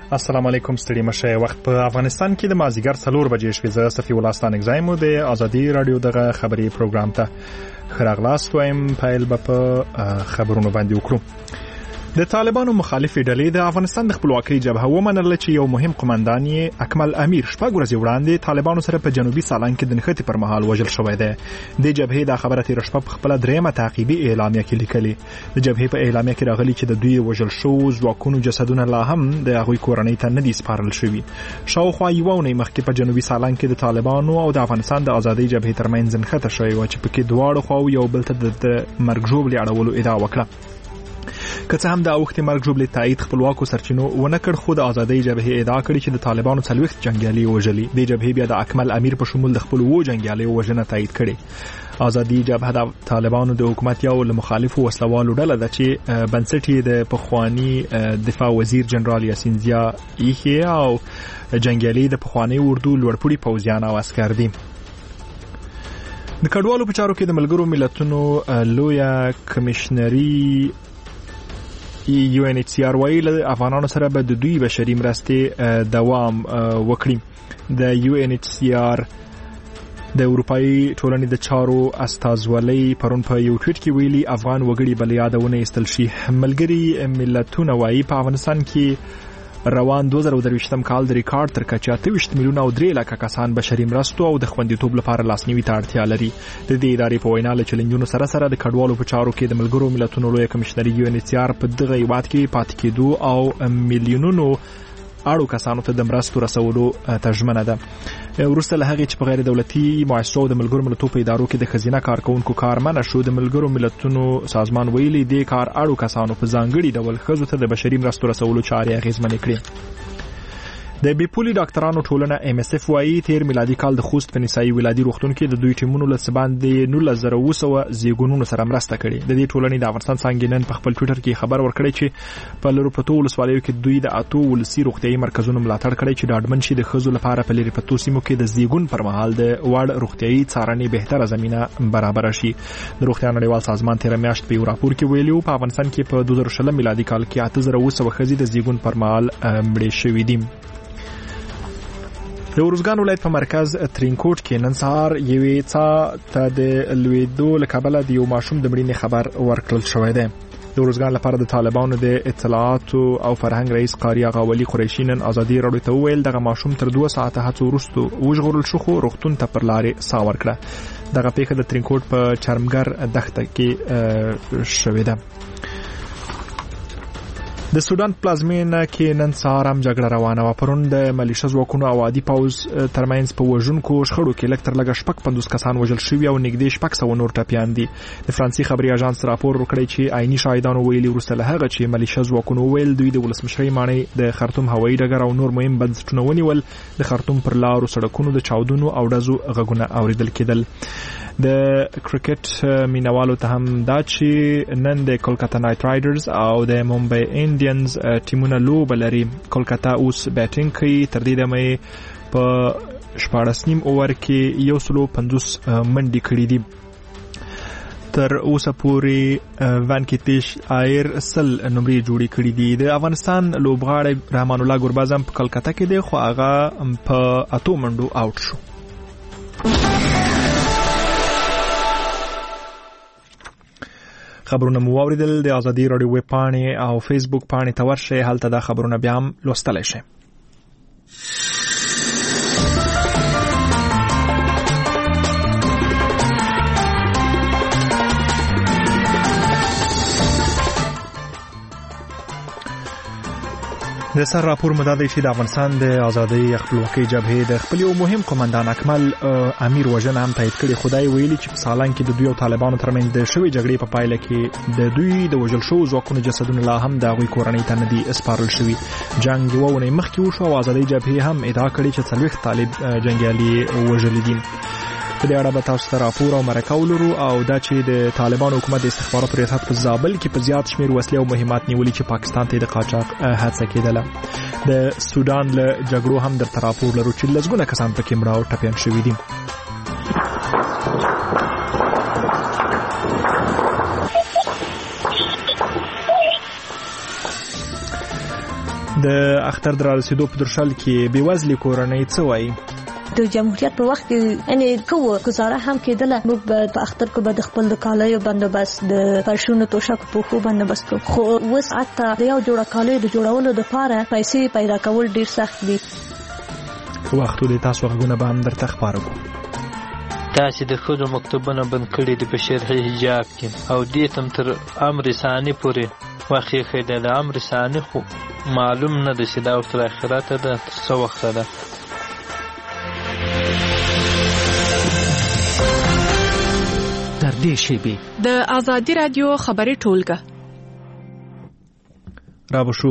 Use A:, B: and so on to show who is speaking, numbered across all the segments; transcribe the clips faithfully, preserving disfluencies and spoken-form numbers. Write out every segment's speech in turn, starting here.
A: السلام علیکم ستړي مشه. وخت په افغانستان کې د مازیګر څلور بجې شوې. زه صفي الله ستان اگزایم د ازادي رادیو دغه خبري پروګرام ته خراغلاست وایم. پایل به په خبرونو باندې وکړو. د طالبانو مخالفې ډلې د افغانستان د خپلواکۍ جبهه ومنله چې یو مهم قومندان یې اکمل امیر شپږ ورځې وړاندې طالبانو سره په جنوبي سالنګ کې د نښتې پر مهال وژل شوی دی. د جبهې د خبره تیر شپه په خپل دریمه تعقیبي اعلامیه کې لیکلي. د جبهې په اعلامیه کې راغلي چې د دوی وژل شو ځواکونو جسدونه لا هم د هغوی کورنۍ ته نه دي سپارل شوي. شاوخوا یوه اونۍ مخکې په جنوبي سالنګ کې د طالبانو او د افغانستان د ازادۍ جبهې ترمنځ نښته شوې وه چې پکې دواړو خواو یو بل ته د مرګ ژوبلې اړولو ادعا وکړه. که څه هم د اوښتې مرګ ژوبلې تایید خپلواکو سرچینو ونه کړ، خو د ازادۍ جبهې ادعا کړې چې د طالبانو څلوېښت جنګیالي وژلي. د جبهې بیا د اکمل امیر په شمول د خپلو اووه جنګیالیو وژنه تایید کړې. ازادي جبهه د طالبانو د حکومت یو له مخالفو وسلوالو ډله ده چې بنسټ یې د پخواني دفاع وزیر جنرال یاسین ضیا ایښی او جنګیالي د پخواني اردو لوړپوړي پوځیان او عسکر دي. د کډوالو په چارو کې د ملګرو ملتونو لویه کمیشنري یو ان ایچ سی آر وايي له افغانانو سره به د دوی بشري مرستې دوام وکړي. د یو ان ایچ سی آر د اروپאי ټولنې د چارو استازولۍ پرون په یو ټویټ کې ویلي افغان وګړي بل یادونه ایستل شي. ملګري ملتونه وايي په افغانستان کې روان دوه زره درویشتم کال د ریکارډ تر کچه اته ویشت میلیونه او درې لکه کسان بشري مرستو او د خوندیتوب لپاره لاسنیوي ته اړتیا لري. د دې ادارې په وینا له چیلنجونو سره سره د کډوالو په چارو کې د ملګرو ملتونو لویه کمیشنري یو ان ایچ سی آر په دغه هیواد کې پاتې کېدو او میلیونونو اړو کسانو ته د مرستو رسولو ته ژمنه ده. وروسته له هغې چې په غیر دولتي مؤسسو د ملګرو ملتونو په ادارو کې د ښځینه کارکونکو کار منع شو، د ملګرو ملتونو سازمان ویلي دې کار اړو کسانو په ځانګړي ډول ښځو ته د بشري مرستو رسولو چارې اغېزمنې کړې. د بیپولي ډاکټرانو ټولنه ام اس اف وايي تیر میلادي کال د خوست په نسایي ولادي روغتون کې د دوی ټیمونو له څه باندې نولس زره اوه سوه زیږونونو سره مرسته کړې. د دې ټولنې د افغانستان څانګې نن په خپل ټویټر کې خبر ورکړی چې په لرو پرتو ولسوالیو کې دوی د اتو ولسي روغتیايي مرکزونو ملاتړ کړی چې ډاډمن شي د ښځو لپاره په لرې پرتو سیمو کې د زیږون پر مهال د وړ روغتیايي څارنې بهتره زمینه برابره شي. د روغتیا نړیوال سازمان تیر میاشت په یو راپور کې ویلي په افغانستان کې په دوه زره شلم میلادي کال کې اته زره اوه سوه ښځې د زیږون پر مهال مړې شوې دي. د ارزګان ولایت په مرکز ترینکوټ کې نن سهار یوې څا ته د لوېدو له کبله د یو ماشوم د مړینې خبر ورکړل شوی دی. د ارزګان لپاره د طالبانو د اطلاعاتو او فرهنګ رئیس قاری آغا ولی قریشي نن ازادي راډیو ته وویل دغه ماشوم تر دوه ساعته هڅو وروسته وژغورل شو، خو روغتون ته پر لارې ساه ورکړه. دغه پیښه د ترینکوټ په چرمګر دښته کې شوې ده. د سودان پلازمینه کې نن سهار هم جګړه روانه وه. پرون د ملیشه ځواکونو او عادي پوځ ترمنځ په وژونکو شخړو کې لږ تر لږه شپږ پنځوس کسان وژل شوي او نږدې شپږ سوه نور ټپیان دي. د فرانسې خبري اژانس راپور ورکړی چې عیني شاهدانو ویلي وروسته له هغه چې ملیشه ځواکونو وویل دوی د ولسمشرۍ ماڼۍ د خرطوم هوایي ډګر او نور مهم بنسټونه ونیول، د خرطوم پر لارو سړکونو د چاودنو او ډزو غږونه اوریدل کېدل. د کرکټ مینوالو ته هم دا چې نن د کولکاتا نایټ رایډرز او د ممبئی انډینز ټیمونه لوبه لري. کولکاتا اوس بیټینګ کوي. تر دې دمه په شپاړس نیم اوور کې یو سلو پنځوس منډې کړي دي. تر اوسه پورې وانکیتیش ایر سل نمرې جوړې کړي دي. د افغانستان لوبغاړی رحمان الله ګرباز هم په کولکاتا کې دی، خو هغه په اتو منډو آوټ شو. خبرونه مو واوریدل. د ازادي راډیو ویب پاڼې او فیسبوک پاڼې ته ورشئ، هلته دا خبرونه بیا هم لوستلی شئ. د سر راپور مدد چې د افغانستان د ازادۍ خپلواکۍ جبهې د خپل یو مهم قومندان اکمل امیر وژنه هم تایید کړې. خدای ویلي چې په سالنګ کې د دوی او طالبانو ترمنځ د شوې جګړې په پایله کې د دوی د وژل شوو ځواکونو جسدونه لا هم د هغوی کورنۍ ته نه دي سپارل شوي. جنګ یوه اونۍ مخکې وشو او ازادۍ جبهې هم ادعا کړې چې څلوېښت طالب جنګیالي وژلي دي. په دې اړه به تاسو ته راپور او مرکه ولرو، او دا چې د طالبانو حکومت د استخباراتو ریاست په زابل کې په زیات شمیر وسلې او مهمات نیولي چې پاکستان ته د قاچاق هڅه کېدله. د سودان له جګړو هم درته راپور لرو چې لسګونه کسان پکې مړه او ټپیان شوي دي. د اختر د رارسېدو په درشل کې بېوزلې کورنۍ څه وایي؟
B: د جمهوریت په وخت کې یعنی کوو گزاره هم کېدله، موږ په اختر کې به د خپل د کالیو بندوبست، د فرشونو توشکو پوښو بندوبست کوو، خو اوس حتی د یو جوړه کالیو د جوړولو دپاره پیسې پیدا کول ډېر سخت دي.
A: وختو د تاسو غږونه به هم درته خپاره کړو.
C: تاسې د ښځو مکتوبونه بند کړي دي په شرعي حجاب کې، او دې ته تر امر ثاني پورې وخت یې ښی دی. د امر ثاني خو معلوم نه ده چې دا ورته آخرته ده څه وخته ده.
D: در دې شیبې
E: د آزادي رادیو خبري ټولګه
A: را بشو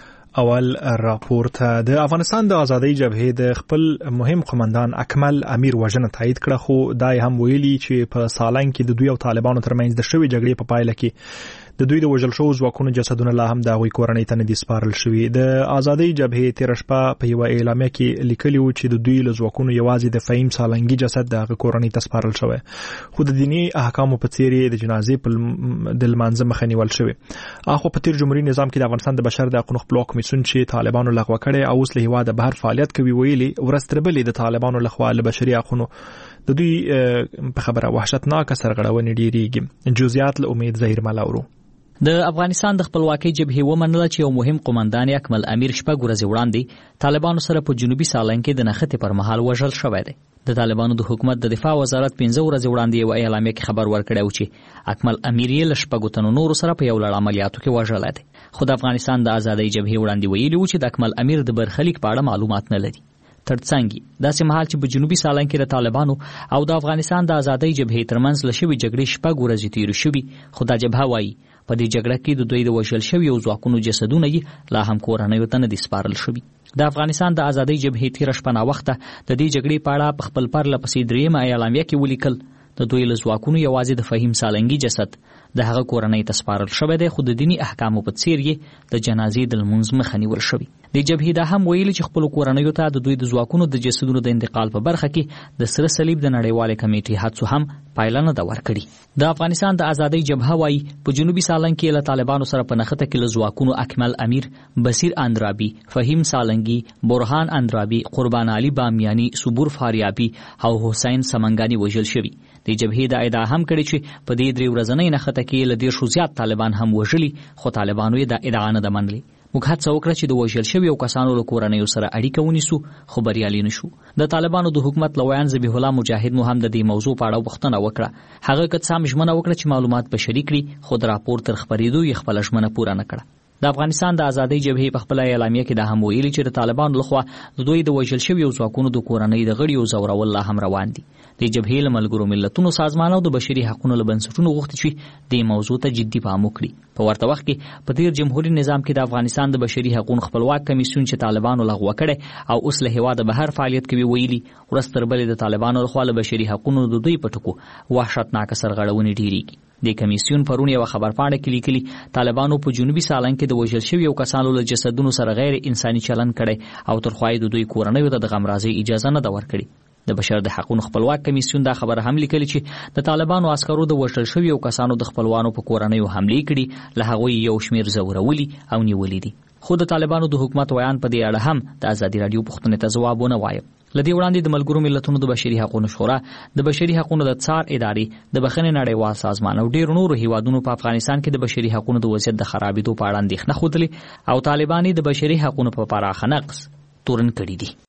A: اول راپور ته. د افغانستان د آزادۍ جبهې د خپل مهم قومندان اکمل امیر وژنه تایید کړه، خو دا هم ویلي چې په سالنګ کې د دوی او طالبانو ترمنځ د شوې جګړې په پایله کې د دوی د وژل شوو ځواکونو جسدونه لا هم د هغوی کورنۍ ته نه دي سپارل شوي. د آزادۍ جبهې تېره شپه په یوه اعلامیه کې لیکلي وو چې د دوی له ځواکونو یوازې د فهیم سالنګي جسد د هغه کورنۍ ته سپارل شوی، خو د دیني احکامو په څیر یې د جنازې په د لمانځه مخه نیول شوې. اخو په تیر جمهوریت نظام کې د افغانستان د بشر د حقوقو خپلواک کمیسیون چې طالبانو لغوه کړی او اوس له هیواده بهر فعالیت کوي ویلي ورځ تر بلې د طالبانو لخوا له بشري حقوقو د دوی په خبره وحشتناکه سرغړونې ډېرېږي. جزئیات له امید ظهیر ملاورو.
D: د افغانستان د خپلواکۍ جبهې ومنله چې یو مهم قومندان اکمل امیر شپږ ورځې وړاندې طالبانو سره په جنوبي سالنګ کې د نښتې پر مهال وژل شوی دی. د طالبانو د حکومت د دفاع وزارت پنځه ورځې وړاندې یو اعلامیه کې خبر ورکړی و چې اکمل امیر یې له شپږو تنو نورو سره په یو لړ عملیاتو کې وژلی دی. خو د افغانستان د آزادۍ جبهې وړاندې ویلي و چې د اکمل امیر د برخلیک په اړه معلومات نه لري. ترڅنګ داسې مهال چې په جنوبي سالنګ کې د طالبانو او د افغانستان د آزادۍ جبهې ترمنځ له شوې جګړې شپږ ورځې تېرې شوي، خو دا جبهه وایي په دې جګړه کې د دوی د وژل شویو ځواکونو جسدونه یې لا هم کورنیو ته نه دي سپارل شوي. د افغانستان د آزادۍ جبهې تېره شپه ناوخته د دې جګړې په اړه په خپل پرله پسې درېیمه اعلامیه کې ولیکل د دوی له ځواکونو یوازې د فهیم سالنګي جسد د هغه کورنۍ ته سپارل شوی دی، خو د دیني احکامو په څیر یې د جنازې د لمونځ مخه نیول شوې. د جبهې دا هم ویلي چې خپلو کورنیو ته د دوی د ځواکونو د جسدونو د انتقال په برخه کې د سره صلیب د نړیوالې کمیټې هڅو هم پایله نه ده ورکړې. د افغانستان د آزادۍ جبهه وایي په جنوبي سالنګ کې له طالبانو سره په نښته کې له ځواکونو اکمل امیر، بصیر اندرابي، فهیم سالنګي، برهان اندرابي، قربان علي بامیاني، صبور فاریابي او حسین سمنګاني وژل شوي. د جبهې دا ادعا هم کړې چې په دې درې ورځنۍ نښته کې له دېرشو زیات طالبان هم وژلي، خو طالبانو یې دا ادعا نه ده منلې. موږ هڅه وکړه چې د وژل شویو کسانو له کورنیو سره اړیکه ونیسو، خو بریالي نه شو. د طالبانو د حکومت له ویان ذبیح الله مجاهد مو هم د دې موضوع په اړه پوښتنه وکړه. هغه که څه هم ژمنه وکړه چې معلومات به شریک کړي، خو د راپور تر خپرېدو یې خپله ژمنه پوره نه کړه. د افغانستان د آزادۍ جبهې په خپله اعلامیه کې دا هم ویلي چې د طالبانو لخوا د دوی د وژل شویو ځواکونو د کورنۍ د غړیو ځورول لا هم روان دي. د جبهې له ملګرو ملتونو سازمان او د بشري حقوقو له بنسټونو غوښتي چې دې موضوع ته جدي پام وکړي. په ورته وخت کې په تیر جمهوریت نظام کې د افغانستان د بشري حقوقو خپلواک کمیسیون چې طالبانو لغوه کړي او اوس له هیواده بهر فعالیت کوي ویلي ورځ تر بلې د طالبانو لخوا له بشري حقوقو د دوی په ټکو وحشتناکه سرغړونې ډېرېږي. د کمیسیون پرون یو خبرپاڼه کې لیکلي طالبانو په جنوبي سالنګ کې د وژل شویو کسانو له جسدونو سره غیر انساني چلند کړی او تر خوا د دوی کورنیو ته د غمرازۍ اجازه نه ده ورکړې. د بشر د حقوقو خپلواک کمیسیون دا خبره هم لیکلي چې د طالبانو عسکرو د وژل شویو کسانو د خپلوانو په کورنیو حملې کړي، له هغوی یو شمېر ځورولي او نیولي دي. خو د طالبانو د حکومت ویان په دې اړه هم د ازادي راډیو پوښتنې ته ځواب ونه وایه. له دې وړاندې د ملګرو ملتونو د بشري حقوقو شورا، د بشري حقوقو د څار ادارې، د بخښنې نړیوال سازمان او ډېرو نورو هیوادونو په افغانستان کې د بشري حقوقو د وضعیت د خرابېدو په اړه اندېښنه ښودلې او طالبان د بشري حقوقو په پراخه نقض تورن کړي دي.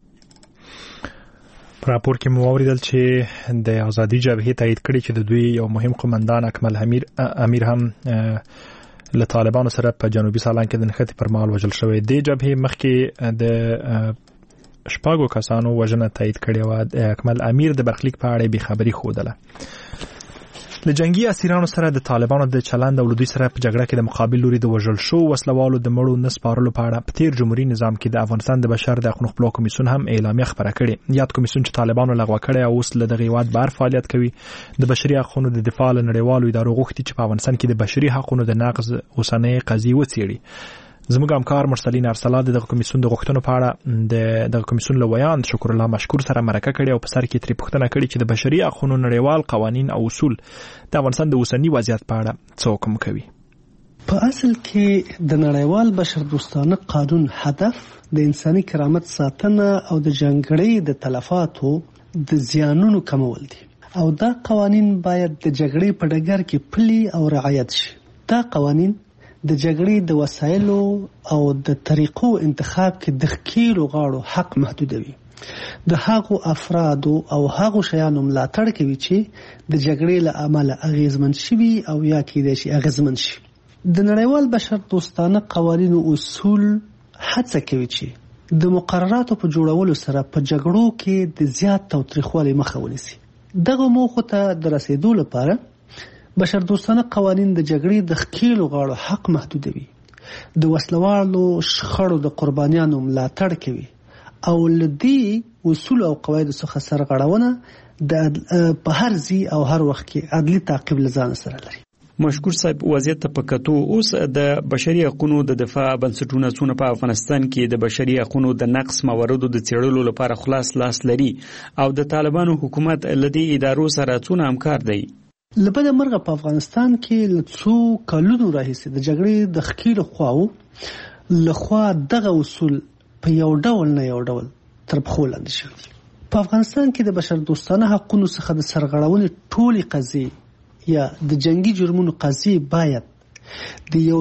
A: په راپور کې مو واوریدل چې د آزادۍ جبهې تایید کړي چې د دوی یو مهم قومندان اکمل امیر امیر هم له طالبانو سره په جنوبي سالنګ کې د نښتې پر مهال وژل شوی. د جبهې مخکې د شپږو کسانو وژنه تایید کړې وه. د اکمل امیر د برخلیک په اړه بې خبري ښودله. له جنگي اسیرانو سره د طالبانو د چلند او له دوی سره په جګړه کې د مقابل لوري د وژل شوو وسلوالو د مړو نه سپارلو په اړه په تیر جمهوري نظام کې د افغانستان د بشر د حقوقو خپلواک کمیسیون هم اعلامیه خپره کړې. یاد کمیسیون چې طالبانو لغوه کړی او اوس له دغه هیواد بهر فعالیت کوي، د بشري حقوقو د دفاع له نړیوالو ادارو غوښتي چې په افغانستان کې د بشري حقوقو د نقض اوسنۍ قضیې وڅېړي. زموږ همکار مرسلین ارسلا د دغه کمیسیون د غوښتنو په اړه د دغه کمیسیون له ویان شکر الله مشکور سره مرکه کړې او په سر کې ترې پوښتنه کړې چې د بشري حقوقو نړیوال قوانین او اصول د افغانستان د اوسني وضعیت په اړه څه حکم کوي.
F: په اصل کې د نړیوال بشردوستانه قانون هدف د انساني کرامت ساتنه او د جنګړې د تلفاتو د زیانونو کمول دي او دا قوانین باید د جګړې په ډګر کې پلي او رعایت شي. دا قوانین د جګړې د وسایلو او د طریقو انتخاب کې د ښکیلو غاړو حق محدودوي. د هغو افرادو او هغو شیانو ملاتړ کوي چې د جګړې له امله اغیزمن شوي او یا کېدای شي اغیزمن شي. د نړیوال بشردوستانه قوانینو اصول هڅه کوي چې د مقرراتو په جوړولو سره په جګړو کې د زیات تاوتریخوالي مخه ونیسي. دغه موخو ته د رسیدو لپاره بشردوستانه قوانین د جګړې د ښکیلو غاړو حق محدودوي، د وسلوالو شخړو د قربانیانو ملاتړ کوي او لدی اصول او قواعد څخه سرغړونه د په هر ځای او هر وخت کې عدلي تعقیب لزان سره لري.
G: مشکور صاحب، وضعیت ته پکتو اوس د بشري حقوقو د دفاع بنسټونه څونه په افغانستان کې د بشري حقوقو د نقص مواردو د څېړلو لپاره خلاص لاس لري او د طالبانو حکومت لدی ادارو سره څونه همکار دی؟
F: لبد مرغه په افغانستان کې لڅو کلونو راهیسې د جګړې د ښکیلو خواو لخوا دغه اصول په یو ډول نه یو ډول تر پخو لاندې شوي. په افغانستان کې د بشردوستانه حقوقو څخه د سرغړونې ټولې قضیې یا د جنگي جرمونو قضیې باید د یو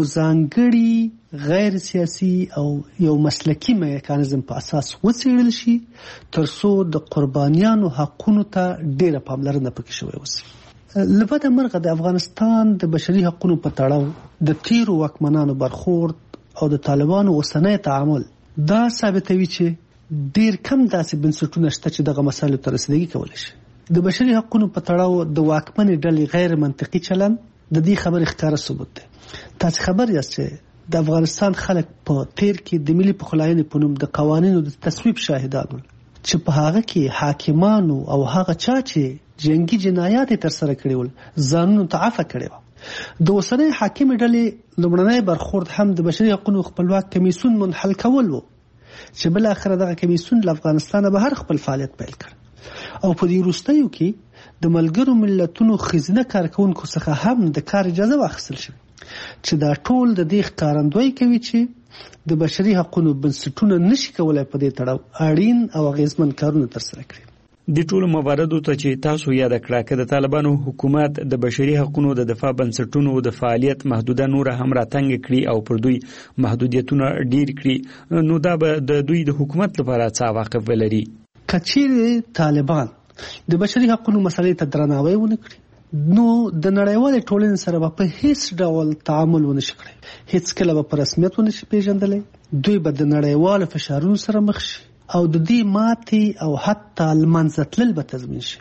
F: ځانګړي غیر سیاسي او یو مسلکي میکانیزم په اساس وڅېړل شي تر څو د قربانیانو حقوقو ته ډېره پاملرنه پکې شوې اوسي. لبد مرغه د افغانستان د بشري حقوقو په تړاو د تیرو واکمنانو برخورد او د طالبانو اوسنی تعامل دا ثابتوي چې ډیر کم داسې بنسټونه شته چې دغه مسایلو ته رسیدګي کولی شي. د بشري حقوقو په تړاو د واکمنې ډلې غیر منطقي چلند د دې خبرې ښکاره ثبوت دی. تاسو خبر یاست چې د افغانستان خلک په تیر کې د ملي پخلاینې په نوم د قوانینو د تصویب شاهدان ول چې په هغه کې حاکمانو او هغه چا چې جنگي جنایات تر سره کړي ول ځانونو ته عفو کړي و. د اوسنۍ حاکمې ډلې لومړنی برخورد هم د بشري حقوقو خپلواک کمیسیون منحل کول و چې بل اخر دغه کمیسیون له افغانستان به هر خپل فعالیت پیل کړ او په دې وروستیو کې د ملګرو ملتونو خزینه کارکونکو څخه هم د کار اجازه واخیستل شوه چې دا ټول د دې ښکارندویي کوي چې د بشري حقوقو بنسټونه نشي کولای په دې تړاو اړین او اغیزمن کارونه ترسره کړي.
G: د ټولو مواردو ته چې تاسو یاد کړه چې د طالبانو حکومت د بشري حقوقو د دفاع بنسټونو د فعالیت محدوده نور هم راتنګ کړي او پر دوی محدودیتونه ډیر کړي، نو دا به د دوی د حکومت لپاره څه عواقب ولري؟
F: کچېرې طالبان د بشري حقوقو مسلې ته درناوی ونه کړي نو د نړیوال ټولنې سره په هیڅ ډول تعامل ونه شي کړی، هیڅ کله به په رسمیت ونه شي پیژندلی. دوی به د نړیوال فشارونو سره مخ شي او د دې ماتې او حتی لمنځه تلل به تضمین شي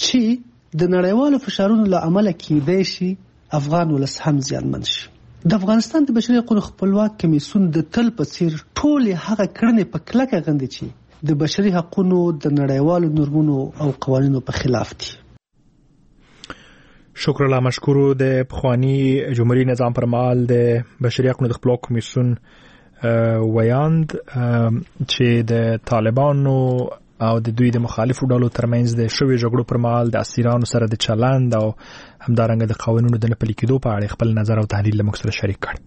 F: چې د نړیوالو فشارونو له امله کېدای شي افغان ولس هم زیانمن شي. د افغانستان د بشري حقوقو خپلواک کمیسیون د تل په څیر ټولې هغه کړنې په کلکه غندي چې د بشري حقوقو د نړیوالو نورمونو او قوانینو په خلاف دي.
A: شکر الله مشکورو. د پخوانی جمهوریت نظام پر مهال د بشري حقوقو د خپلواک کمیسیون ویاند چې د طالبانو او د دوی د مخالفو ډلو ترمنځ د شوې جګړو پر مهال د اسیرانو سره د چلند او همدارنګه د قوانینو د نه پلي کېدو په اړه خپل نظر او تحلیل له موږ سره شریک کړ.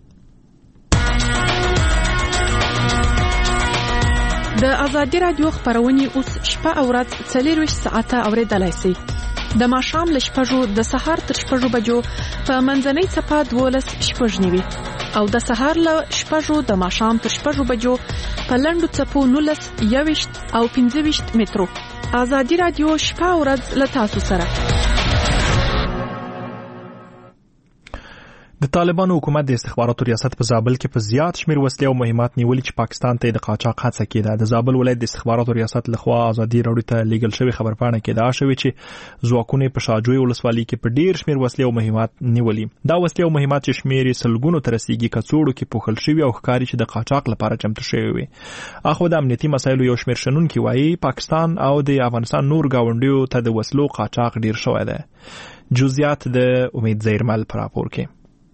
E: د ازادي رادیو خبرونه اوس شپه او ورځ څلور ساعته اوریدلای شئ. د ماښام له شپږو د سهار تر شپږو بجو په منځنۍ څپه دولس شپږ نیوي او د سهار له شپږو د ماښام تر شپږو بجو په لنډو څپو نولس یوویشت او پنځه ویشت مترو. ازادي رادیو شپه او ورځ له تاسو سره.
A: د طالبانو حکومت د استخباراتو ریاست په زابل کې په زیات شمیر وسلې او مهمات نیولې چې پاکستان ته د قاچاق هڅه کېده. د زابل ولایت د استخباراتو ریاست لخوا ازادي راډیو ته لیږل شوی خبرپاڼه کې دا شوی چې ځواکونه په شاجوی ولسوالۍ کې په ډیر شمیر وسلې او مهمات نیولې. دا وسلې او مهمات چې شمیر سلګونو تر رسیدي کڅوړو کې پوښل شوی او ښکاری چې د قاچاق لپاره چمتو شوی وي. اخو د امنیتي مسایلو یو شمیر شنونکي وایي پاکستان او د افغانستان نور گاونډیو ته د وسلو قاچاق ډیر شوی دی. جزئیات د امید زیرمل پر راپور کې.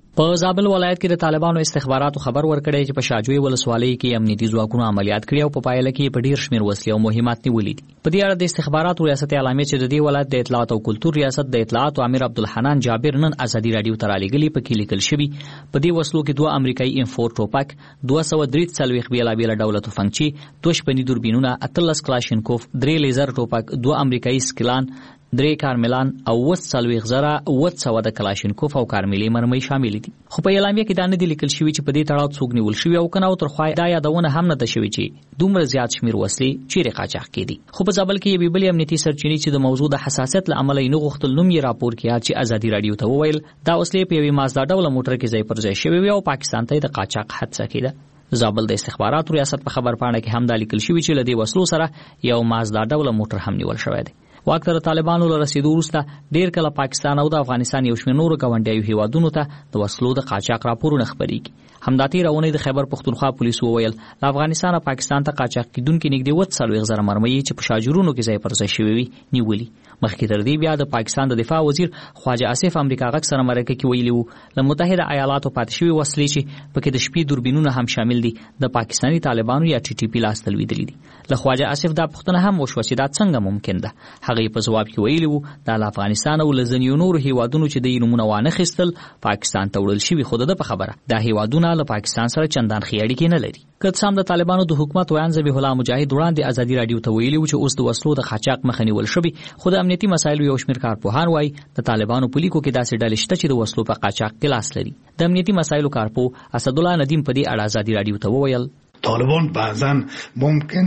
D: په زابل ولایت کې د طالبانو استخباراتو خبر ورکړی چې په شاجوی ولسوالۍ کې امنیتي ځواکونو عملیات کړي او په پایله کې په ډیر شمېر وسلې او مهمات نیولې دي. په دې اړه د استخباراتو ریاست اعلامیه چې د دې ولایت د اطلاعات او کلتور ریاست د اطلاعات امیر عبدالحنان جابر نن ازادي رادیو ته رالیږلي په کې لیکل شوي په دې وسلو کې دوه امریکایي ام فور ټوپک، دوه سوه درې څلوېښت بیلابېله ډوله توفنګچې، دوه شپني دوربینونه، اتلس کلاشینکوف، درې لیزر ټوپک، دوه امریکایي سکلان، درې کارملان او اووه څلوېښت زره اووه سوه د کلاشینکوف او کارملي مرمۍ شامل دي. خو په اعلامیه کې دا نه دي لیکل شوي چې په دې تړاو څوک نیول شوي او که نه او تر خوا دا یادونه هم نه ده شوې چې دومره زیات شمېر وسلې چیرې قاچاق کېدي. خو په زابل کې یوې بلې امنیتي سرچینې چې د موضوع د حساسیت له امله یې نه غوښتل نوم یې راپور کړي چې ازادي رادیو ته وویل دا وسلې په یوې مازدا ډوله موټر کې ځای پر ځای شوې وې او پاکستان ته یې د قاچاق حادثه کېده. زابل د استخباراتو ریاست په خبرپاڼه کې هم دا لیکل شوي چې له دې وسلو سره یو مازدا ډوله موټر هم نیول شوی دی. واک ته طالبانو له رسیدو وروسته ډیر کله پاکستان او د افغانستان یو شمېر نورو ګاونډیو هیوادونو ته د وسلو د قاچاق راپورونه خپرېږي. همدا تېره اونۍ د خیبر پښتونخوا پولیسو وویل له افغانستان او پاکستان ته قاچاق کېدونکي نږدې اووه څلوېښت زره مرمۍ چې په شاجورونو کې ځای پر ځای شوې وي نیولي. مخکې تر دې بیا د پاکستان د دفاع وزیر خواجه آصف امریکا غږ سره مرکه کې ویلي وو له متحده ایالاتو پاتې شوي وسلې چې پکې د شپې دوربینونه هم شامل دي د پاکستاني طالبانو یا ټي ټي پي لاس ته لوېدلي دي. له خواجه آصف دا پوښتنه هم وشوه چې دا څنګه ممکن ده. هغه په ځواب کې ویلي وو دا له افغانستان او له ځینو نورو هیوادونو چې د یې نومونه وانخیستل پاکستان ته وړل شوي، خو د په خبره دا هیوادونه له پاکستان سره چندان ښې اړیکې نه لري. که څه هم د طالبانو د حکومت ویان ذبیح الله مجاهد وړاندې ازادي رادیو ته ویلي وو چې اوس د وسلو د قاچاق مخه نیول شوې، خو د امنیتي مسایلو یو شمېر کارپوهان وایي د طالبانو په لیکو کې داسې ډلې شته چې د وسلو په قاچاق کې لاس لري. د امنیتي مسایلو کارپوه اسدالله ندیم په دې اړه ازادي رادیو ته وویل
H: طالبان بعضا ممکن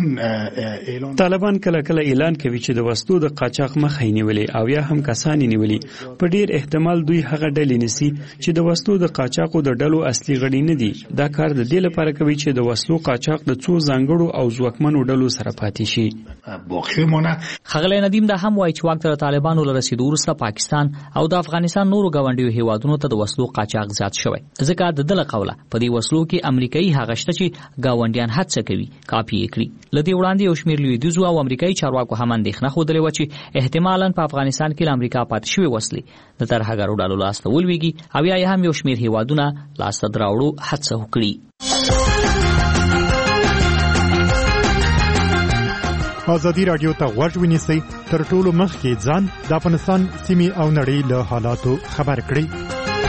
H: اعلان
G: طالبان کله کله اعلان کوي چې د وسلو د قاچاق مخه نیولې او یا هم کسان نیولې. په ډیر احتمال دوی هغه ډلې نیسي چې د وسلو د قاچاقو د ډلو اصلي غړي نه دي. دا کار د دې لپاره کوي چې د وسلو قاچاق د څو ځانګړو او ځواکمنو ډلو سره پاتې شي.
D: ښاغلی ندیم دا هم وایي چې واک ته د طالبانو له رسیدو وروسته پاکستان او د افغانستان نورو ګاونډیو هیوادونو ته د وسلو قاچاق زیات شوی، ځکه د ده له قوله په دې وسلو کې امریکایي هغه شته چې ګاونډیان هڅه کوي کاپي یې کړي. له دې وړاندې یو شمېر لویدیځو او امریکایي چارواکو هم اندېښنه ښودلې وه چې احتمالاً په افغانستان کې له امریکا پاتې شوې وسلې د ترهګرو ډلو لاسته ولویږي او یا هم یو شمېر هیوادونه لاسته د راوړو هڅه وکړي.
A: ازادي رادیو ته غوږ ونیسئ، تر ټولو مخکې ځان د افغانستان سیمې او نړۍ له حالاتو خبر کړئ.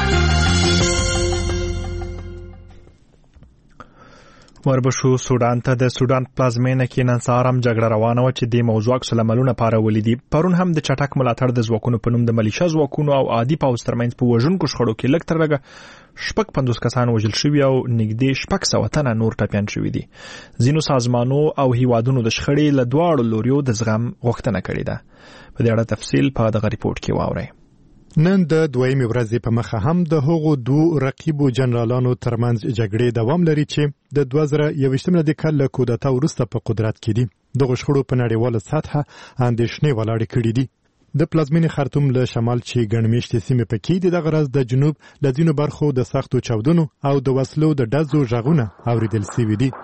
A: وربشو سودان ته د سودان پلازمینه کې نن سهار هم جګړه روانه وه چې د موضوع عکس العملونه پارولي دي. پرون هم د چټک ملاتړ د ځواکونو په نوم د ملیشیا ځواکونو او عادي پوځ ترمنځ په وژونکو شخړو کې لږ تر لږه شپږ پنځوس کسان وژل شوي او نږدې شپږ سوه تنه نور ټپیان شوي دي. ځینو سازمانو او هیوادونو د شخړې له دواړو لوریو د زغم غوښتنه کړې ده. په دې اړه تفصیل په دغه ریپورت کې واورئ. نن د دویمې ورځې په مخه هم د هغو دوه رقیبو جنرالانو ترمنځ جګړې دوام لري چې د دوه زره یوویشتم د کال له کودتا وروسته په قدرت کې دي. دغه شخړو په نړیواله سطحه اندېښنې ولاړې کړې دي. د پلازمینې خرطوم له شمال چې ګڼمېشتې سیمې پکې دي، دغه راز د جنوب له ځینو برخو د سختو چاودنو او د وسلو د ډزو غږونه اوریدل شوي دي.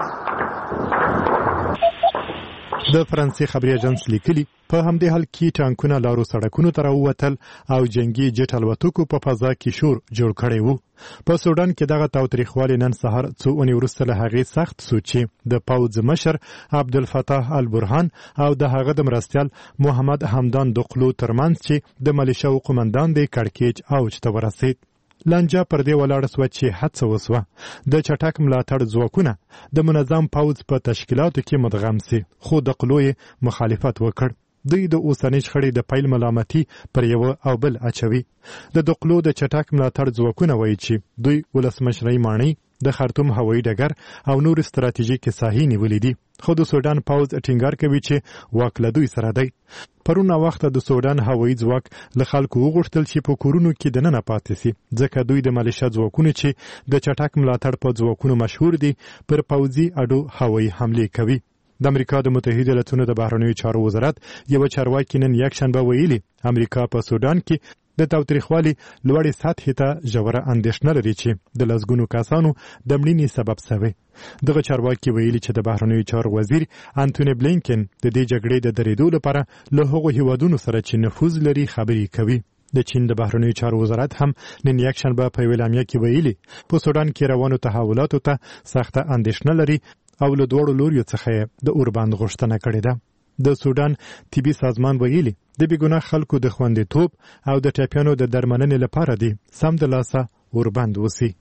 A: د فرانسې خبري اژانس لیکلي په همدې حال کې ټانکونه لارو سړکونو ته راووتل او جنگي جټ الوتکو په فضا کې شور جوړ کړی وو. په سودان کې دغه تاوتریخوالی نن سهار څو اونۍ وروسته له هغې سخت سو چې د پوځ مشر عبدالفتاح البرهان او د هغه د مرستیال محمد حمدان دقلو ترمنځ چې د ملیشیاو قومندان دی کړکېچ اوج ته ورسید. لانجه پر دې ولاړه سوه چې هڅه وسوه د چټک ملاتړ ځواکونه د منظم پوځ په تشکیلاتو کې مدغم سي، خو دقلو یې مخالفت وکړ. دوی د اوسنۍ شخړې د پیل ملامتي پر یو او بل اچوي. د دقلو د چټک ملاتړ ځواکونه وایي چې دوی ولسمشرۍ ماڼۍ، د خرطوم هوایي ډګر او نور ستراتیژیکې ساحې نیولې دي، خو د سودان پوځ ټینګار کوي چې واک له دوی سره دی. پرونه وخته د سودان هوایي ځواک له خلکو وغوښتل چې په کورونو کې دننه پاتې سي، ځکه دوی د ملیشیا ځواکونو چې د چټک ملاتړ په ځواکونو مشهور دي پر پوځي اډو هوایي حملې کوي. د امریکا د متحده ایالاتونو د بهرنیو چارو وزارت یو چارواکي نن یکشنبه ویلي امریکا په سودان کې د تاوتریخوالي لوړې سطحې ته ژوره اندېښنه لري چې د لسګونو کسانو د مړینې سبب شوی. دغه چارواکي ویلي چې د بهرنیو چارو وزیر انټونی بلینکن د دې جګړې د درېدو لپاره له هغو هیوادونو سره چې نفوذ لري خبرې کوي.
I: د چین د بهرنیو چارو وزارت هم نن یکشنبه په اعلامیه کې ویلي په سودان کې روانو تحولاتو ته سخته اندېښنه لري او له دوړو لوریو څخه د اوربند غوښتنه کړې ده. د سودان طبي سازمان ویلي د بیګناه خلکو د خوندیتوب او د ټاپیانو د درملنې لپاره دي سم د لاسه اوربند وسی.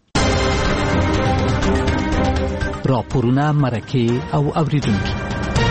J: راپورونه مرکه او اوریدونکي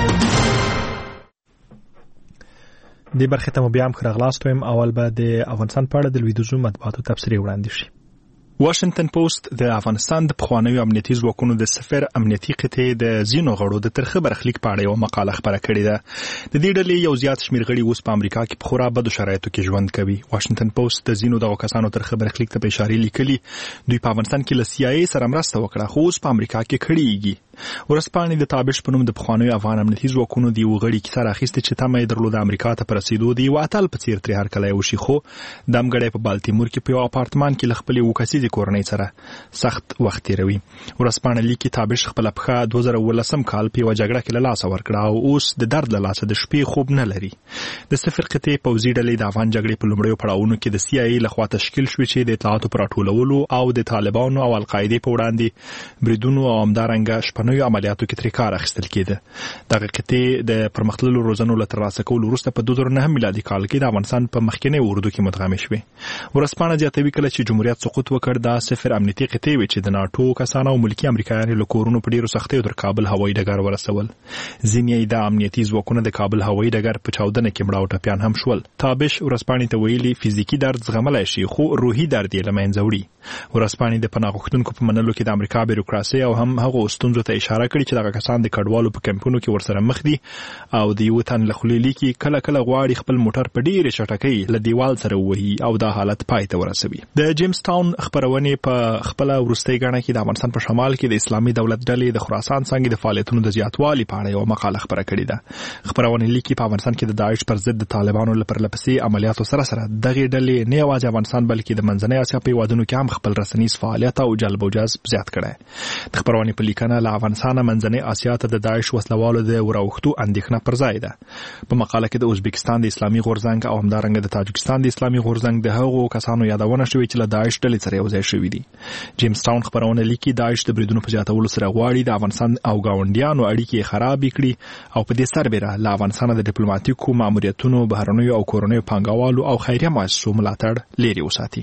A: د برخه ته بیا هم خراغلاست ويم. اول به د افغانستان په اړه د لویدیزو مطبوعاتو تبصرې وړاندې شي. واشنگټن پوسټ د افغانستان د پخوانیو امنیتي ځواکونو د سفیر امنیتي قطعې د زینو غړو د ترخه برخلیک په اړه یو مقاله خبره کړې ده. د دې ډلې یو زیات شمیر غړي اوس په امریکا کې په خورا بدو شرایطو کې ژوند کوي. واشنگټن پوسټ د زینو دغه کسانو ترخه برخلیک ته اشاره لیکلي دوی په افغانستان کې له سی آی ای سره مرسته وکړه خو اوس په امریکا کې کړيږي. ورسپانې د تابش په نوم د پخوانیو افغان امنیتي ځواکونو دی وغړي کې سره اخیسته چې تمه یې درلوده امریکا ته پرسیدو دی واتل په چیر تر هر کله یو شي خو د امګړې په بالتیمور کې په یو اپارتمان کې لخپلې وکاسي کورنۍ سره سخت وخت تیروي. ورسپانې لیکي تابش خپل په دوه زره ولسم کال په وجګړه کې له لاس ورکړه او اوس د درد له لاسه د شپې خوب نه لري. د سفیر قطعې پوزي ډلې د افغان جګړې په لومړیو پړاوونو کې د سی آی ای لخوا تشکیل شوې چې د اطلاعاتو پر ټولولو او د طالبانو او القاعده په وړاندې بریدونو او همدارنګه شپنوي عملیاتو کې کار اخیستل کېده. دغه قطعې د پرمختللو روزنو له ترلاسه کولو وروسته په دوه زره نه میلادي کال کې د افغانستان په مخکینی اردو کې مدغمې شوې. ورسپانه زیاتوي کله چې جمهوریت سقوط وکړ د سفیر امنیتي قطعې و چې د ناتو کسانو او ملکی امریکایانو له کورونو په ډیرو سختیو تر کابل هوایي ډګر ورسول. ځینې د امنیتي ځواکونو د کابل هوایي ډګر په چاودنه کې مړه او ټپیان هم شول. تابش ورسپانې ته ویلي فزیکی درد زغملای شي خو روحي درد یې له منځه وړي. ورسپانې د پناه غوښتونکو په منلو کې د امریکا بیروکراسي او هم هغه ستونزو ته اشاره کړې چې دغه کسان د کډوالو په کمپونو کې ورسره مخ دي او د یو تن له خلې لیکي کله کله غواړي خپل موټر په ډیره شټکۍ له دیوال سره وهي او دا حالت پای ته ورسوي. د جیمز ټاون خبرونه په خپل ورستۍ غاڼه کې د افغانستان په شمال کې د اسلامي دولت ډلې د خراسان څنګه د فعالیتونو د زیاتوالي په اړه یو مقاله خبره کړې ده. خبرونه لیکي په افغانستان کې د داعش پر ضد د طالبانو لپاره لپسې عملیاتو سره سره دغه ډلې نه یوازې افغانستان بلکې د منځنۍ اسیا په وادونو کې هم خپل رسنیز فعالیت او جلب او جذب زیات کړي. د خبرونه په لیکنه له افغانستان منځنۍ اسیا ته د داعش وسلوالو د وراوښتو اندېښنه پر ځای ده. په مقاله کې د ازبکستان د اسلامي غورځنګ او همدارنګه د تاجکستان د اسلامي غورځنګ د هغو کسانو یادونه شوې چې له داعش ډلې سره یو ځای شوي دي. جیمز ټاون خبرونه لیکي داعش د بریدونو په زیاتولو سره غواړي د افغانستان او گاونډیانو اړیکې خراب کړي او په دې سربېره له افغانستان د ډیپلوماټیکو ماموریتونو بهرنیو او کورنیو پانګوالو او خیریه مؤسسو ملاتړ لري وساتي.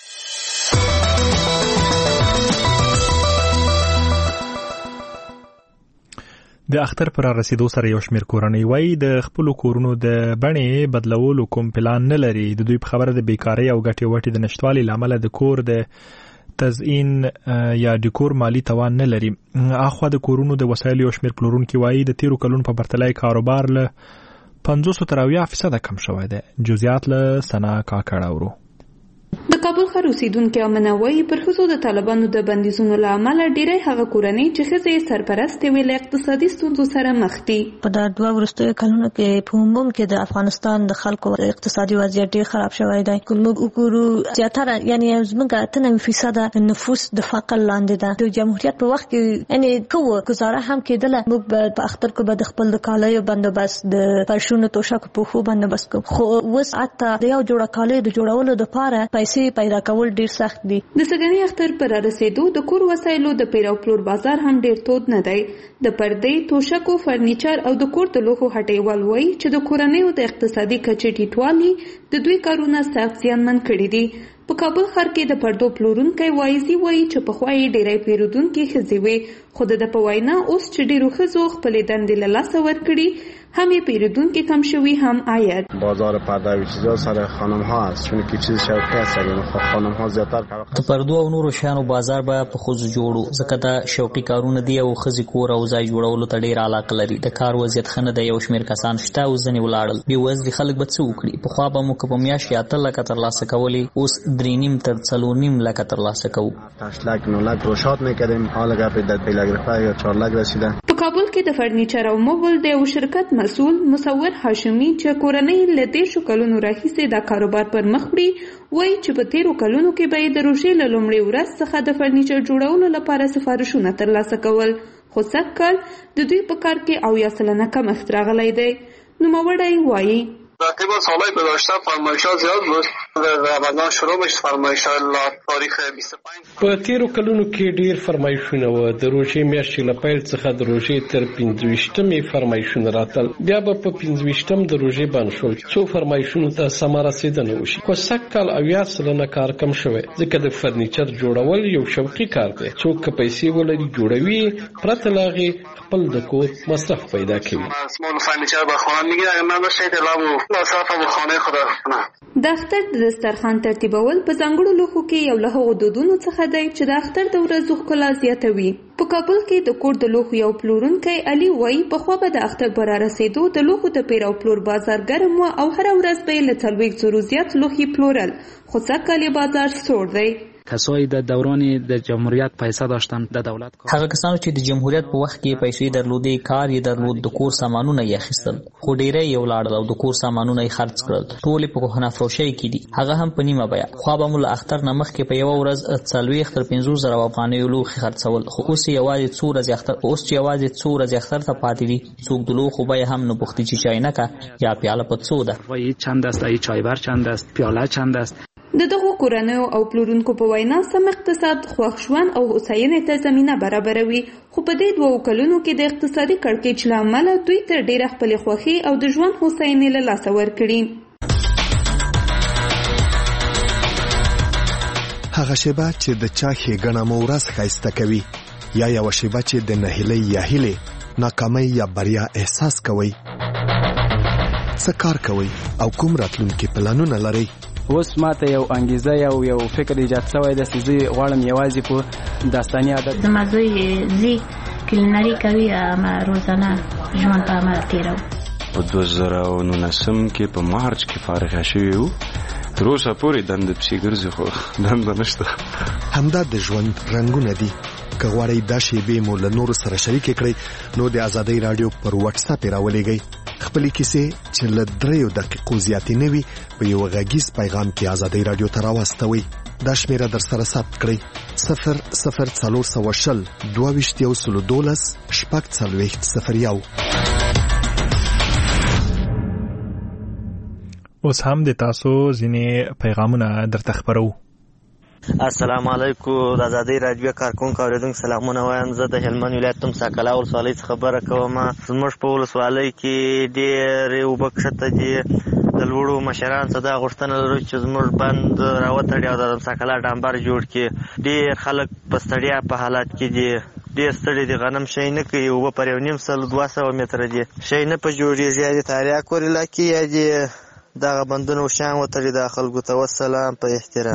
A: د اختر پر رسیدو سره یو شمیر کورنۍ وای د خپل کورونو د بڼې بدلولو کوم پلان نه لري. د دوی په خبره د بیکاری او ګټې وټې د نشټوالي لامل د کور د تزیین یا ډیکور مالی توان نه لري. اخو د کورونو د وسایل یو شمیر پلورونکي وای د تیرو کلونو په پرتلای کاروبار له پنځوس تر اویا فیصد کم شوی دی. جزئیات له سنا کاکړه ورو.
K: د کابل ښار اوسیدونکو امنوي پر خصوص د طالبانو د بندیزونو له امله ډیری هغه کورنۍ چې ښځې سرپرست وي له اقتصادي ستونزو سره مخ دي.
B: په دا دوه وروستیو کلونو کې په عموم کې د افغانستان د خلکو اقتصادي وضعیت ډیر خراب شوی دی. کومه وګورو زیاتره یعنی زموږ اتنه فیصد نفوس د فقر لاندې ده. د جمهوریت په وخت کې یعنی کوه گزاره هم کېدله موږ په اختر کې به د خپل د کالیو بندوبست د فرشونو توشک په خو بندوبست کو خو اوس اته د یو جوړه کالیو د جوړولو لپاره پیسې پیدا کول ډیر سخت دي.
K: د سګنی اختر پر رسیدو د کور وسایلو د پیرو پلور بازار هم ډیر تود نه دی. د پردې توشکو فرنیچر او د کور د لوښو هټیوال وایي چې د کورنیو د اقتصادي کچې ټیټوالي د دوی کارونه سخت زیانمن کړي دي. په کابل ښار کې د پردو پلورونکي وایي وایي چې په خوای ډیری پیرودونکي ښځې وي خو د په وینا اوس چې ډیرو ښځو خپلې دندې له لاسه ورکړي هم یې پیرودونکي کم شوي هم عاید.
L: بازار پرده و چیزا سر خانم ها است چون که چیز شوقی است خانم ها زیاتر
D: د پردو او نورو شیانو بازار به په خوځ جوړو ځکه دا شوقي کارونه دي او ښځې کور او ځای جوړولو ته ډیر علاقه لري. د کار وضعیت ښه نه دی. یو شمېر کسان شته او ځینې ولاړل. بېوزلي خلک به څه وکړي؟ پخوا به مو که په میاشت یا اته لکه ترلاسه کولې اوس درې نیم تر څلور نیم لکه ترلاسه کوو.
L: هشت لک نه لک روشات میکردیم حالا گپ در پیله گرفته یا چهار لک رسیده.
K: په کابل کې د فرنیچر او موبل د یو شرکت مسؤل مصور هاشمي چې کورنۍ له دېرشو کلونو راهیسې دا کاروبار پر مخ وړي وایي چې په تیرو کلونو کې به یې د روژې له لومړۍ ورځ څخه د فرنیچر جوړولو لپاره سفارشونه ترلاسه کول خو سږ کال د دوی په کار کې اویا سلنه کمښت راغلی دی. نوموړی وایي
M: رقیب سالهای گذشته فرمایشات زیاد بود رمضان شروع بشه فرمایش الله تاریخ بیست و پنج.
N: په تیرو کلونو کې ډیر فرمایشونه و. د روژې میاشتې له پیل څخه د روژې تر پنځه ویشتمې فرمایشونه راتل. بیا به په پنځه ویشتم د روژې بند شول. څو فرمایشونو ته سمه رسېدنه وشي. خو سږ کال اویا سلنه کار کم شوی ځکه د فرنیچر جوړول یو شوقي کار دی. څوک که پیسې ولري جوړوي، پرته له هغې خپل د کور مصرف پیدا کوي.
M: اسمال فرنیچر به خانه میگیره، اگر نداشته اطلاع مصرف به خانه خود کنه.
K: د اختر د دسترخوان ترتیبول په ځانګړو لوښو کې یو له هغو دودونو څخه دی چې د اختر د ورځو ښکلا زیاتوي. په کابل کې د کور د لوښو یو پلورونکی علي وایي پخوا به د اختر په رارسېدو د لوښو د پیر او پلور بازار ګرم و او هره ورځ به یې له څلوېښت زرو زیات لوښي پلورل، خو سږ کال یې بازار سوړ دی.
O: کسایی در دوران د جمهوریت پیسه داشتن د دولت کار.
D: هغه کسانو چې د جمهوریت په وخت کې پیسې درلودې، کار یې درلود، د کور سامانونه یې اخیستل، خو ډیری یې ولاړل او د کور سامانونه یې خرڅ کړل. ټول په کهنه فروشۍ کې دي، هغه هم په نیمه بیه. خو به مو له اختر نه مخکې په یوه ورځ څلوېښت تر پنځوس زره افغانیو لوښي خرڅول، خو اوس یوازې څو ورځې اختر اوس چې یوازې څو ورځې اختر ته پاتې دي. څوک د لوښو بیه هم نه پوښتي چې چاینکه یا پیاله په څو ده،
O: چند است، ای چایبر چند است، پیاله چند است.
K: د دغو کورنیو او پلورونکو په وینا سم اقتصاد خوښ ژوند او هوساینې ته زمینه برابروي، خو په دې دوو کلونو کې د اقتصادي کړکېچ له امله دوی تر ډېره خپلې خوښي او د ژوند هوساینې له لاسه ورکړي.
P: هغه شیبه چې د چا ښېګڼه مو ورځ ښایسته کوي، یا یوه شیبه چې د نهیلۍ یا هیلې، ناکامۍ یا بریا احساس کوئ. څه کار کوئ او کوم راتلونکي پلانونه لرئ؟
O: اوس ماته یو انګیزه یو یو فکر ایجاد شوی دی چې زه غواړم یوازې په داستاني عادت
Q: زما زوی زی کلینري کوي، اما روزانه ژوند په عمل تېروو.
R: په دوه زره او نولسم کې په مارچ کې فارغه شوي وو. تر اوسه پورې دنده پسې ګرځي، خو دنده نشته.
P: همدا د ژوند رنګونه دي. که غواړئ دا شیبې مو له نورو سره شریکې کړئ، نو د ازادۍ راډیو پر وټس اپ یې راولېږئ. خپلې کیسې چې له دریو دقیقو زیاتې نه وي په یو غږیز پیغام کې ازادۍ راډیو ته راواستوئ. دا شمیره در سره ثبت کړئ: صفر صفر څلور سوه شل دوه ویشت یو سلو دولس شپږ څلوېښت صفر یو.
A: اوس هم د تاسو ځینې پیغامونه درته خپرو.
S: السلام علیکم. د ازادۍ راډیو کارکونکو اوریدونکو سلامونه وایم. زه د هلمند ولایت تمساکلا ولسوالۍ څخه خبره کوم. زموږ په ولسوالۍ کې ډېرې اوبه کښته دي. د لوړو مشرانو څخه دا غوښتنه لرو چې زموږ بند راوتړي او د تمساکلا ډامبر جوړ کړي. ډېر خلک په ستړیا په حالت کې دي، ډېر ستړي دي. غنم شی نه کوي، اوبه پر یو نیم سل دوه سوه متره دي، شی نه په جوړېږي. یا د تاریاک علاقې یا د دغه بندونه شیان وتړي. دا خلکو ته والسلام په احترام.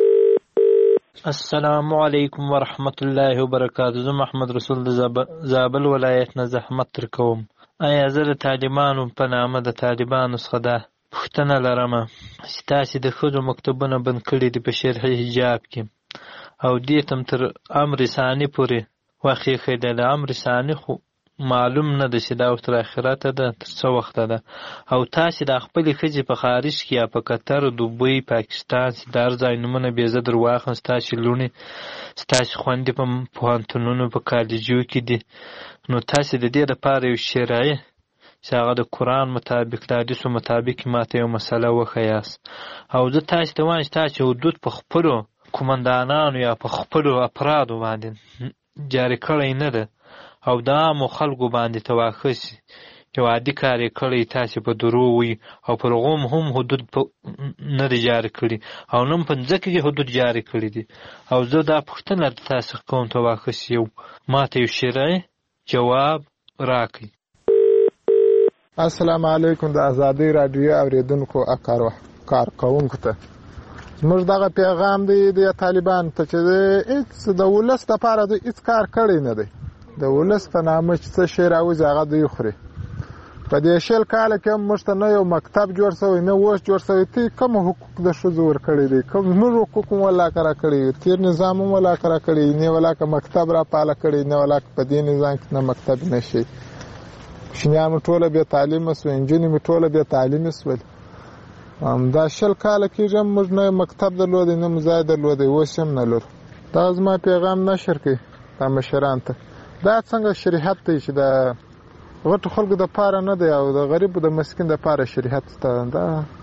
C: السلام علیکم ورحمت الله وبرکاته. زه محمد رسول د زابل ولایت نه زحمت تر کوم. آیا زه د طالبانو په نامه د طالبانو څخه دا پوښتنه لرم چې تاسې د ښځو مکتبونه بند کړي دي په شرعي حجاب کې، او دې ته تر امر ثاني پورې وخت ایښی دی. د امر ثاني خو معلوم نه ده چې دا تر آخرته ده تر څه وخته ده. او تاسې د خپلې ښځې په خارج کې یا په قطر، دوبۍ، پاکستان چې د هر ځای نومونه بې زه در واخلم، ستاسې لوڼې ستاسې خویندې په پوهنتونونو په کالجو کې دي، نو تاسې د دې دپاره یو شرعي چې هغه د قرآن مطابق د حدیثو مطابق ماته یو مسله وښیاست. او زه تاسې ته وایم چې تاسې حدود په خپلو قمندانانو یا په خپلو افرادو باندې جاري کړی نه ده، او د عامو خلکو باندې تواخه سي. یو عادي کار یې کړی، تاسې په درو وي، او پر هغو هم حدود نه دی جاري کړي، او نه په ځمکه کې حدود جاري کړي دي. او زه دا پوښتنه د تاسې کوم تواخه سي، یو ماته یو شرعي جواب راکړئ.
T: السلام علیکم. د ازادۍ راډیو اوریدونکو او کارکوونکو ته زموږ دغه پیغام دی د طالبانو ته چې هېڅ د ولس دپاره دوی هېڅ کار کړی نه دی. د ولس په نامه چې څه شی راوځي هغه دوی خوري. په دې شل کاله کې هم موږ ته نه یو مکتب جوړ شوی، نه اوس جوړ شوی. تی کوم حقوق د ښځو ورکړي دي؟ کوم زموږ حقوق هم ولاکه راکړي، تېر نظام هم ولاکه راکړي، نه ولاکه مکتب راپاله کړي، نه ولاکه په دې نظام کې نه مکتب نه شي. کوچنیان مو ټوله بې تعلیمه سوه، نجونې مې ټوله بې تعلیمې سول. دا شل کاله کېږي هم موږ نه مکتب درلودی، نه مو ځای درلودی، اوس هم نه لرو. دا زما پیغام نشر کړي دا مشران ته. دا څنګه شریعت دی چې د غټو خلکو د پاره نه دی او د غریبو د مسکین د پاره شریعت ته؟ دا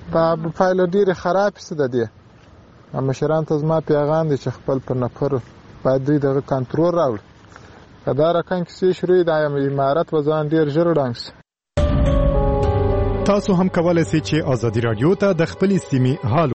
T: دا پایله ډیره خراب سده دی. مشران ته زما پیغام دی چې خپل پر نفر باید دوی دغه کنټرول راوړي. کدا رکان کیسې شروع د امارات وزان ډیر ژر ډنګس.
I: تاسو هم کولای شئ چې ازادي رادیو ته د خپل سیمې حال